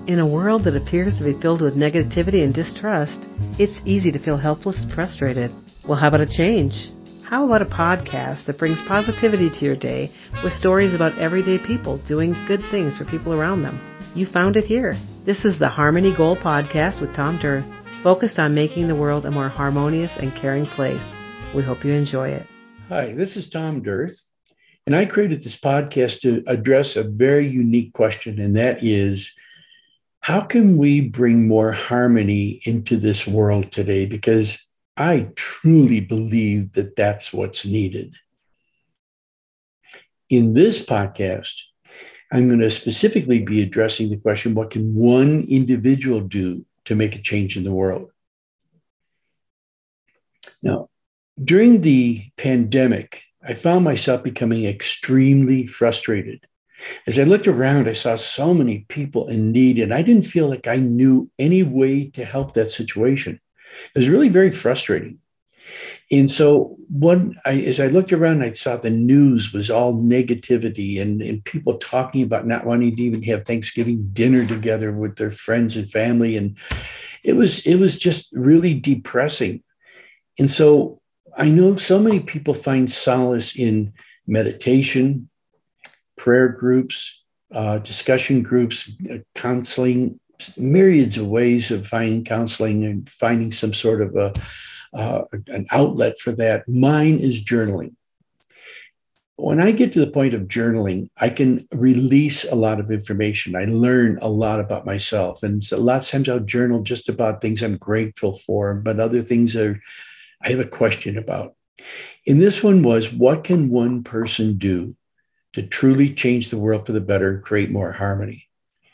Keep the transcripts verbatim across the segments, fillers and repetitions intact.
In a world that appears to be filled with negativity and distrust, it's easy to feel helpless and frustrated. Well, how about a change? How about a podcast that brings positivity to your day with stories about everyday people doing good things for people around them? You found it here. This is the Harmony Goal Podcast with Tom Durth, focused on making the world a more harmonious and caring place. We hope you enjoy it. Hi, this is Tom Durth, and I created this podcast to address a very unique question, and that is, how can we bring more harmony into this world today? Because I truly believe that that's what's needed. In this podcast, I'm going to specifically be addressing the question, what can one individual do to make a change in the world? Now, during the pandemic, I found myself becoming extremely frustrated. As I looked around, I saw so many people in need, and I didn't feel like I knew any way to help that situation. It was really very frustrating. And so one, I, as I looked around, I saw the news was all negativity and, and people talking about not wanting to even have Thanksgiving dinner together with their friends and family. And it was, it was just really depressing. And so I know so many people find solace in meditation, prayer groups, uh, discussion groups, uh, counseling, myriads of ways of finding counseling and finding some sort of a, uh, an outlet for that. Mine is journaling. When I get to the point of journaling, I can release a lot of information. I learn a lot about myself. And so lots of times I'll journal just about things I'm grateful for, but other things are I have a question about. And this one was, what can one person do to truly change the world for the better and create more harmony?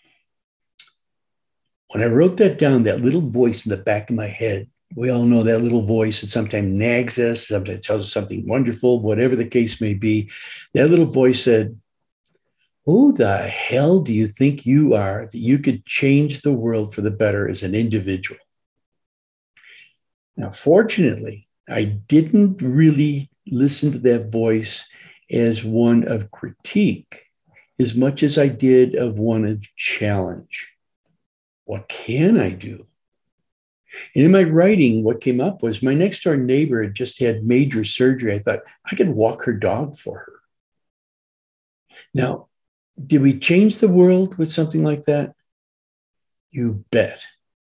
When I wrote that down, that little voice in the back of my head, we all know that little voice that sometimes nags us, sometimes tells us something wonderful, whatever the case may be. That little voice said, who the hell do you think you are that you could change the world for the better as an individual? Now, fortunately, I didn't really listen to that voice as one of critique as much as I did of one of challenge. What can I do? And in my writing, what came up was my next door neighbor had just had major surgery. I thought I could walk her dog for her. Now, did we change the world with something like that? You bet.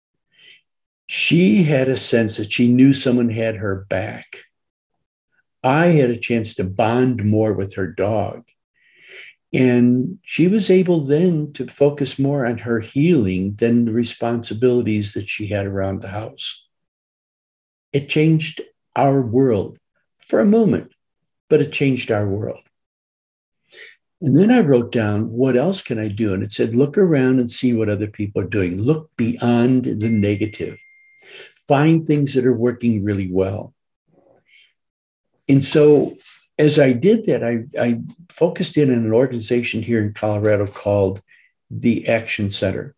She had a sense that she knew someone had her back. I had a chance to bond more with her dog. And she was able then to focus more on her healing than the responsibilities that she had around the house. It changed our world for a moment, but it changed our world. And then I wrote down, what else can I do? And it said, look around and see what other people are doing. Look beyond the negative. Find things that are working really well. And so as I did that, I, I focused in on an organization here in Colorado called the Action Center.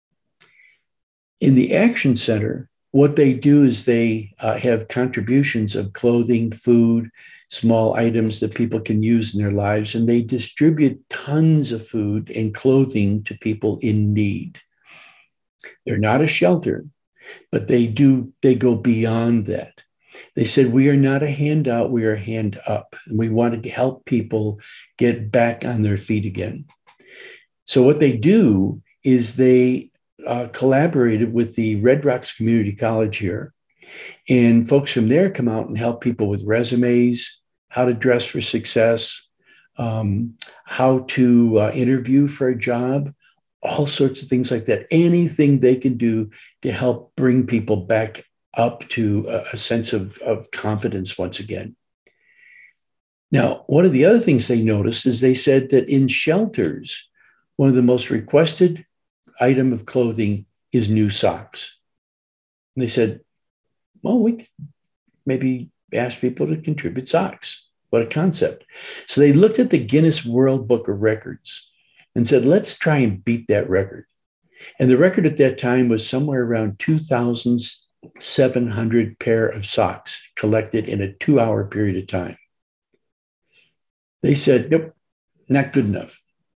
In the Action Center, what they do is they uh, have contributions of clothing, food, small items that people can use in their lives, and they distribute tons of food and clothing to people in need. They're not a shelter, but they do, they go beyond that. They said, we are not a handout, we are a hand up. And we want to help people get back on their feet again. So what they do is they uh, collaborated with the Red Rocks Community College here. And folks from there come out and help people with resumes, how to dress for success, um, how to uh, interview for a job, all sorts of things like that. Anything they can do to help bring people back up to a, a sense of, of confidence once again. Now, one of the other things they noticed is they said that in shelters, one of the most requested item of clothing is new socks. And they said, well, we could maybe ask people to contribute socks. What a concept. So they looked at the Guinness World Book of Records and said, let's try and beat that record. And the record at that time was somewhere around two thousand seven hundred pair of socks collected in a two-hour period of time. They said, nope, not good enough.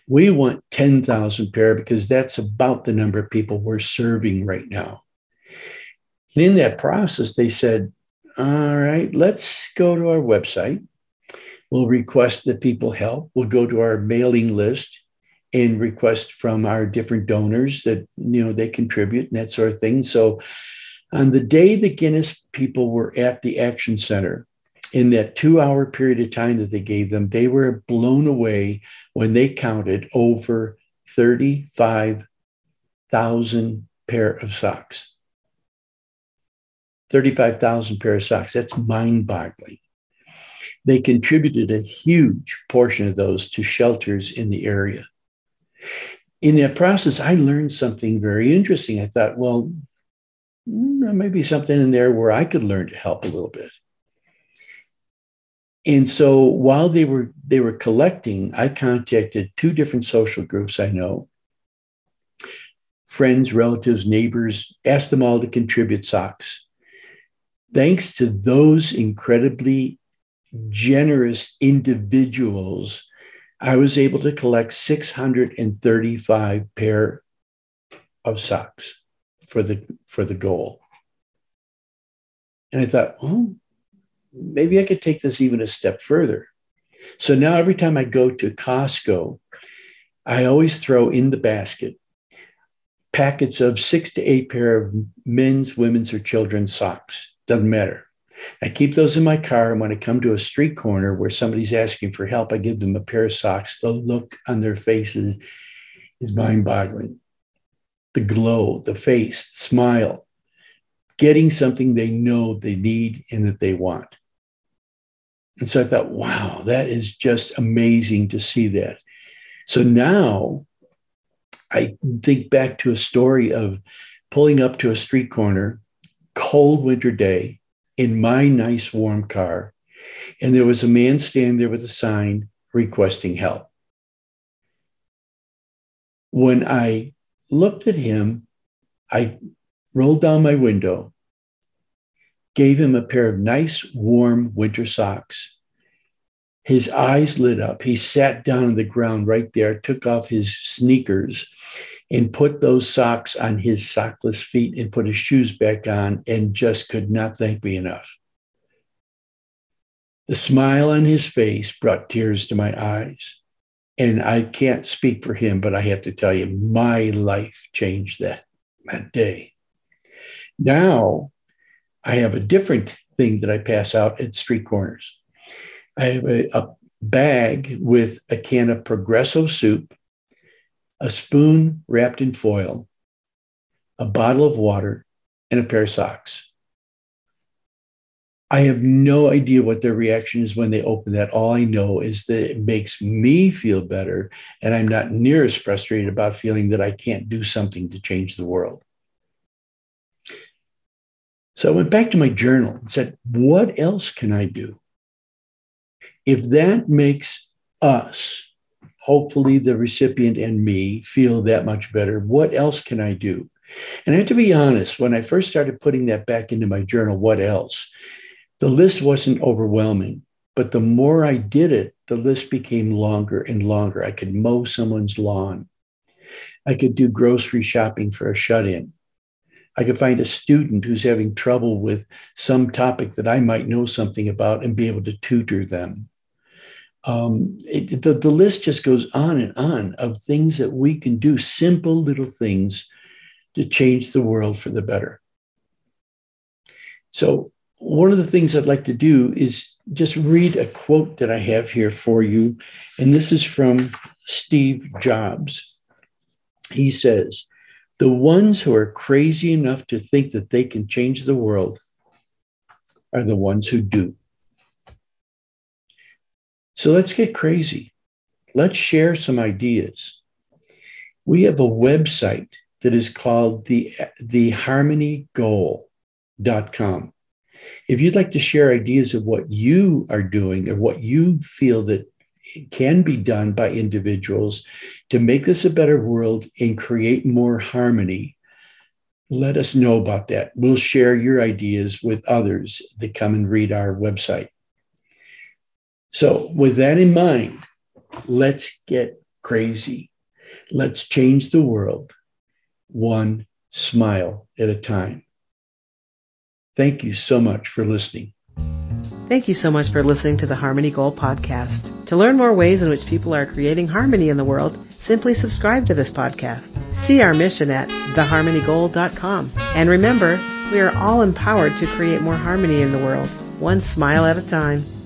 We want ten thousand pair because that's about the number of people we're serving right now. And in that process, they said, all right, let's go to our website. We'll request that people help. We'll go to our mailing list and request from our different donors that, you know, they contribute and that sort of thing. So on the day the Guinness people were at the Action Center, in that two-hour period of time that they gave them, they were blown away when they counted over thirty-five thousand pair of socks. thirty-five thousand pair of socks. That's mind-boggling. They contributed a huge portion of those to shelters in the area. In that process, I learned something very interesting. I thought, well, there might be something in there where I could learn to help a little bit. And so while they were they were collecting, I contacted two different social groups I know, friends, relatives, neighbors, asked them all to contribute socks. Thanks to those incredibly generous individuals, I was able to collect six hundred thirty-five pair of socks for the, for the goal. And I thought, oh, maybe I could take this even a step further. So now every time I go to Costco, I always throw in the basket packets of six to eight pair of men's, women's, or children's socks. Doesn't matter. I keep those in my car. And when I come to a street corner where somebody's asking for help, I give them a pair of socks. The look on their faces is mind-boggling. The glow, the face, the smile, getting something they know they need and that they want. And so I thought, wow, that is just amazing to see that. So now I think back to a story of pulling up to a street corner, cold winter day, in my nice warm car, and there was a man standing there with a sign requesting help. When I looked at him, I rolled down my window, gave him a pair of nice, warm winter socks. His eyes lit up. He sat down on the ground right there, took off his sneakers, and put those socks on his sockless feet and put his shoes back on and just could not thank me enough. The smile on his face brought tears to my eyes. And I can't speak for him, but I have to tell you, my life changed that, that day. Now, I have a different thing that I pass out at street corners. I have a, a bag with a can of Progresso soup, a spoon wrapped in foil, a bottle of water, and a pair of socks. I have no idea what their reaction is when they open that. All I know is that it makes me feel better, and I'm not near as frustrated about feeling that I can't do something to change the world. So I went back to my journal and said, what else can I do? If that makes us, hopefully the recipient and me, feel that much better, what else can I do? And I have to be honest, when I first started putting that back into my journal, what else? The list wasn't overwhelming, but the more I did it, the list became longer and longer. I could mow someone's lawn. I could do grocery shopping for a shut-in. I could find a student who's having trouble with some topic that I might know something about and be able to tutor them. Um, it, the, the list just goes on and on of things that we can do, simple little things to change the world for the better. So one of the things I'd like to do is just read a quote that I have here for you. And this is from Steve Jobs. He says, "The ones who are crazy enough to think that they can change the world are the ones who do." So let's get crazy. Let's share some ideas. We have a website that is called the, the harmony goal dot com. If you'd like to share ideas of what you are doing or what you feel that can be done by individuals to make this a better world and create more harmony, let us know about that. We'll share your ideas with others that come and read our website. So with that in mind, let's get crazy. Let's change the world one smile at a time. Thank you so much for listening. Thank you so much for listening to the Harmony Goal podcast. To learn more ways in which people are creating harmony in the world, simply subscribe to this podcast. See our mission at the harmony goal dot com. And remember, we are all empowered to create more harmony in the world, one smile at a time.